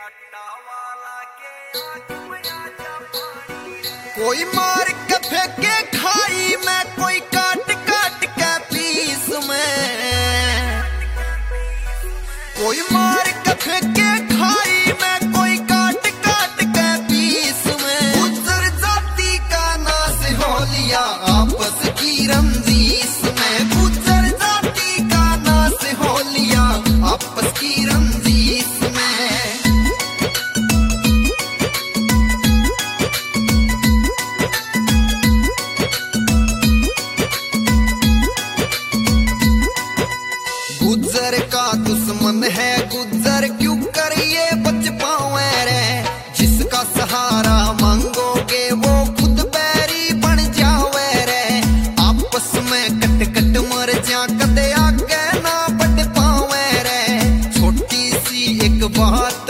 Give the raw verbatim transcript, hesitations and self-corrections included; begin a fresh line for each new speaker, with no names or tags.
कोई मार के फेंके खाई में, कोई काट काट के पीस में, कोई मार के फेंके खाई में, कोई काट काट के पीस में। गुजर जाति का नाश हो लिया आपस की रंजीश में, गुजर जाति का नाश हो लिया आपस की रंजीश में। गुज्जर का दुश्मन है गुज्जर, क्यों करिए बच पावे रे। जिसका सहारा मांगोगे वो खुद बैरी बन जावे रे। आपस में कट कट मर जा, कदे आगे ना बढ़ पावे रे। छोटी सी एक बात